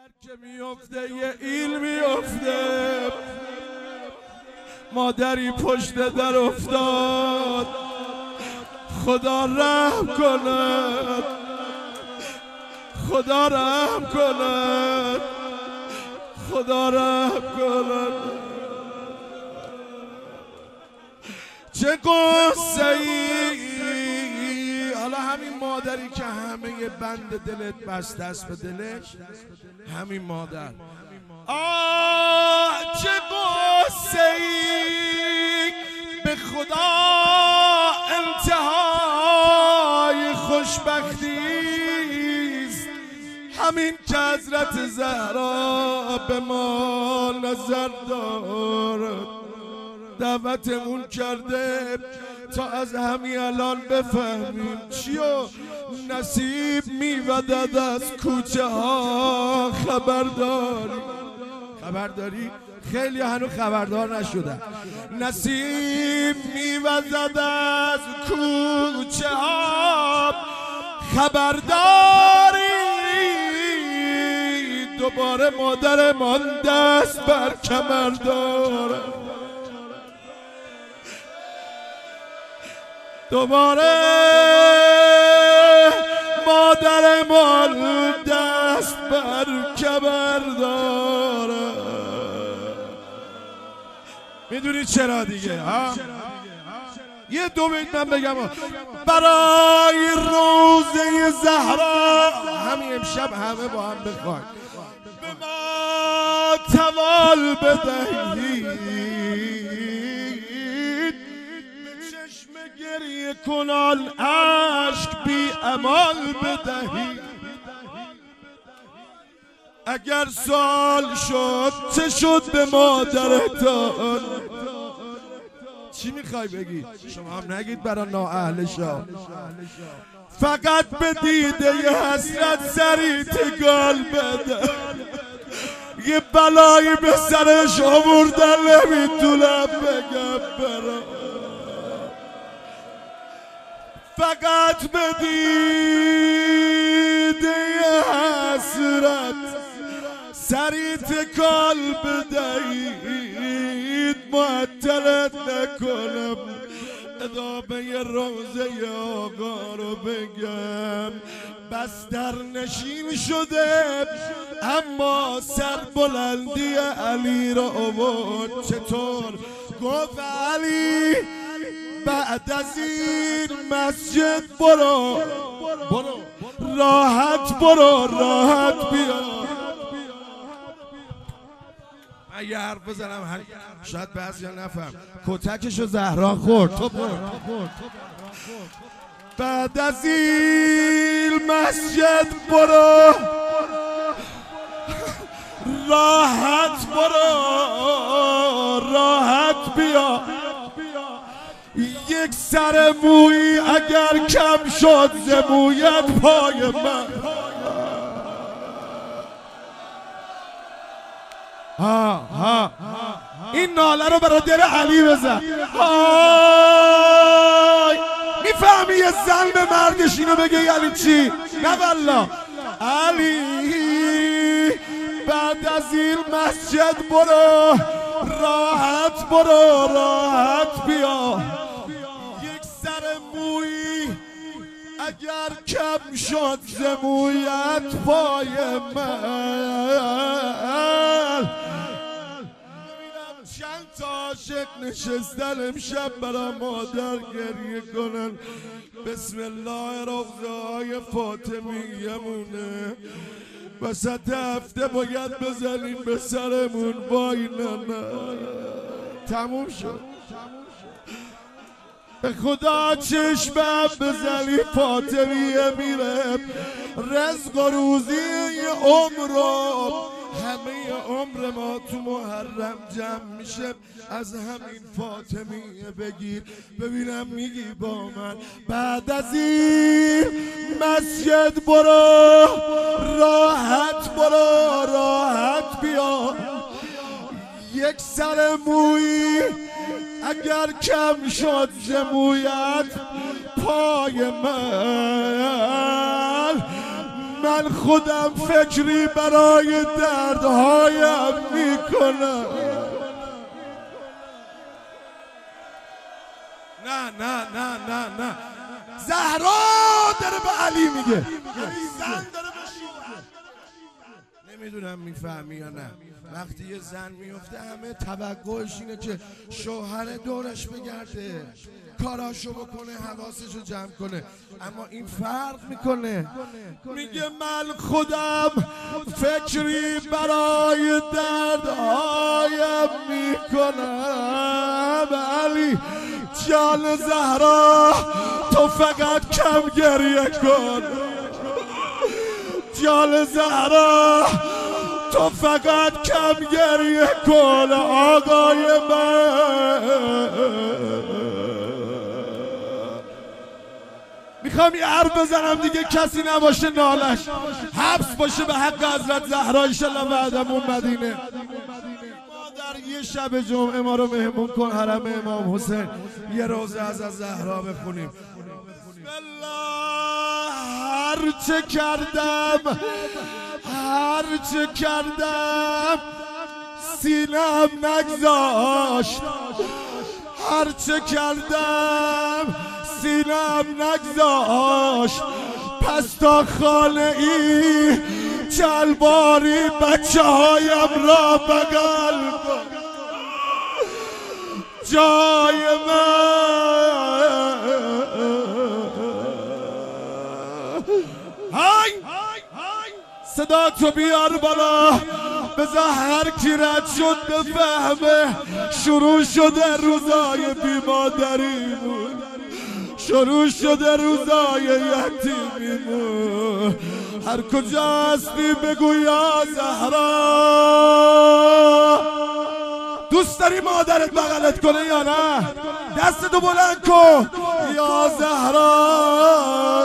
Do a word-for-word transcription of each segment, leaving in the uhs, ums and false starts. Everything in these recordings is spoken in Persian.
که میفته یه ایل میفته، مادری پشت در افتاد، خدا رحم کند، خدا رحم کند، خدا رحم کند. چه قصه ای، حالا همین مادری که همه بند دلت بسته است به دلش، همین مادر. آه چه قصه ای، به خدا انتهای خوشبختی است، همین که حضرت زهرا به ما نظر دارد، دعوتمون کرده تا از همین الان بفهمیم چی و نصیب میودد از کوچه ها. خبر داری؟ خبر داری؟ خیلی هنوز خبردار نشدن. نصیب میودد از کوچه ها، خبر داری؟ دوباره مادرمان دست بر کمر داره، دوباره مادر مال دست بر کمر داره. میدونی چرا دیگه ها؟ یه دو بیت من بگم برای روزه زهرا همین امشب همه با هم بخوایم به ما توال بدهید، گریه کنان عشق بی امال بدهی. اگر سال شد چه شد به مادرتان؟ چی میخوای بگی؟ شما هم نگید برا نااهل شاه، فقط به دیده ی حسرت سری تگال بده. یه بلایی به سرش آوردن نمیتونم بگم برا، فقط به دیده حسرت سری تکال بدهید، معطلت نکنم ادامه روزه آقا رو بگم. بستر نشین شده اما سر بلندی علی رو آورد. چطور؟ گفت علی بعد از این مسجد برو، برو راحت برو، راحت بیا. من یه حرف بزنم هر شاید بعضی ها نفهم، کتکشو زهرا خورد. تو برو بعد از این مسجد برو، راحت برو، راحت بیا. یک سر مویی اگر کم شد ز مویت پای من. ها ها این ناله رو برای دل علی بزن. های میفهمی یه زن به مردش اینو بگه یعنی چی؟ نه والله. علی بعد از این مسجد برو، راحت برو، راحت بیا. اگر کم شد ز مویت پای من. چند تا عاشق نشستن امشب برا مادر گریه کنن. بسم الله روزه های فاطمیه مونه، وسط هفته باید بزنیم به سرمون. وای نه نه تموم شد. به خدا چشمم بزنی فاطمیه میره، رزق و روزی عمر رو همه عمر ما تو محرم جمع میشه. از همین فاطمیه بگیر ببینم میگی با من. بعد از این مسجد برو، راحت برو، راحت بیا. یک سر موی اگر کم شد ز مویت پای من، من خودم فکری برای دردهایم میکنم. نه نه نه نه نه زهرا داره به علی میگه، زن داره به شوهر. نمیدونم میفهمی یا نه. وقتی یه زن میفته همه توقعش اینه که شوهر دورش بگرده، کاراشو بکنه، حواسشو جمع کنه، اما این فرق میکنه. میگه من خودم فکری برای دردهایم میکنم. علی جان زهرا تو فقط کم گریه کن، جان زهرا تو فقط کم گریه کن آقای من. میخوام یه حرف بزنم دیگه کسی نباشه نالش حبس باشه به حق حضرت زهرا انشالله بعدمون مدینه. در یه شب جمعه ما رو مهمون کن حرم امام حسین، یه روزه از زهرا بخونیم. بسم الله. هرچه کردم هرچه کردم سینم نگذاشت، هرچه کردم سینم نگذاشت. پس تا خانه ای چلباری بچه هایم را بغل کن. جای من های صدا تو بیار بالا، بذار هر کی رد شد بفهمه شروع شده روزای بیمادریمون، شروع شده روزای یتیمیمون. هر کجا هستی بگو یا زهرا. دوست داری مادرت بغلت کنه یا نه؟ دستتو بلند کن یا زهرا.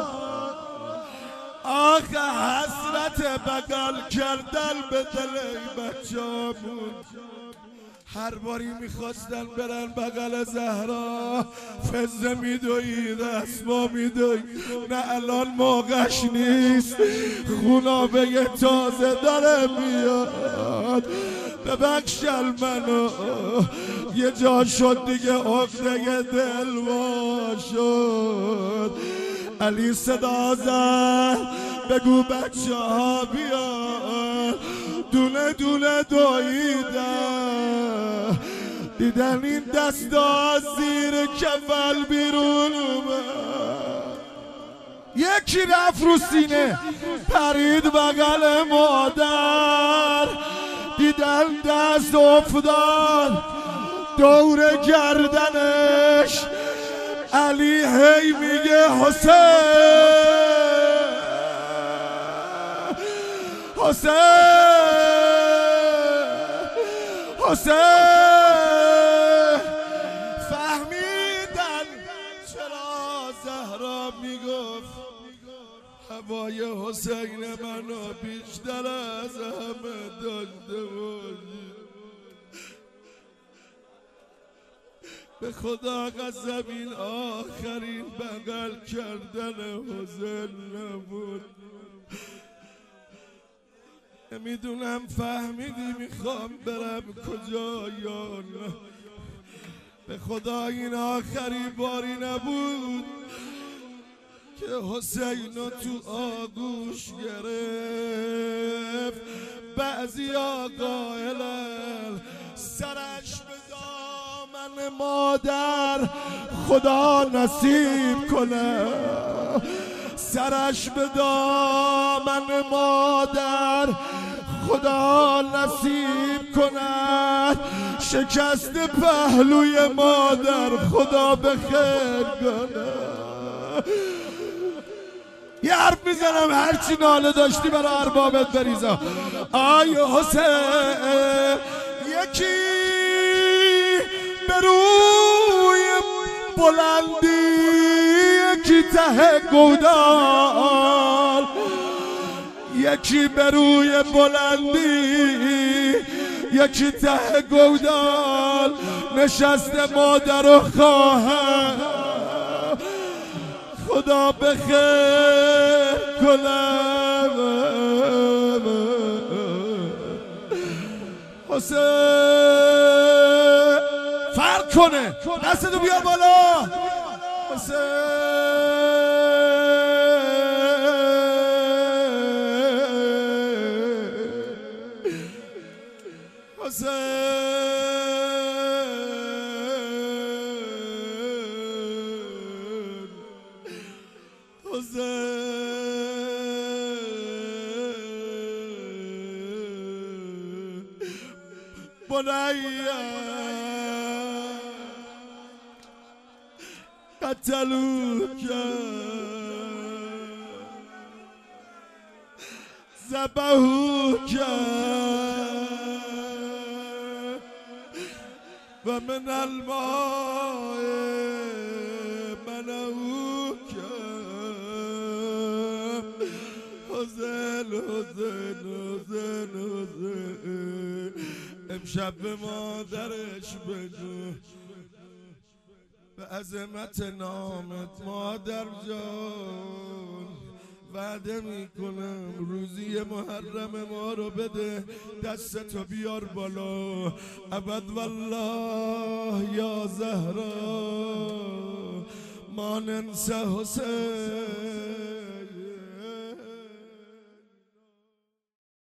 آخه حسرت بغل کردن به دل بچه‌مون. هر باری میخواستن برن بغل زهرا فزه میدوی دستما میدوی. نه الان موقعش نیست، خونابه تازه داره میاد. ببخشل منو یه جا شد دیگه عقده دل وا شد. علی صدا زد بگو بچه ها بیان، دونه دونه دویدن، دیدن این دستا زیر کفل بیرون اومد. یکی رفت رو سینه پرید بغل مادر، دیدن دست افتاد دور گردنش. علی هی میگه حسین حسین حسین. فهمیدن چرا زهرا میگفت هوای حسین منو بیشتر از همه داشته باشی. به خدا قسم این آخرین بغل کردن حسین نبود. نمیدونم فهمیدی میخوام برم کجا یا نه. به خدا این آخری باری نبود که حسینو تو آغوش گرفت. بعضی قائلن سرش به دامن مادر خدا نصیب کنه، سرش به دامن مادر خدا نصیب کند. شکست پهلوی مادر خدا به خیر کنه. یه حرف میزنم هرچی ناله داشتی برای اربابت بریزا. آی حسین یکی به روی بلندی، یکی ته گودال، یکی به روی بلندی، یکی ته گودال نشسته مادر و خواهر. خدا به خیر کنه. حسین فرق کنه دستتو بیا بالا حسین بنيا قتلوك ذبحوك ومن الماء منعوك حسین حسین حسین حسین امشب به مادرش بگو به عظمت نامت مادر جان وعده میکنم روزی محرم ما رو بده دستتو بیار بالا ابد والله یا زهرا ما ننسى حسین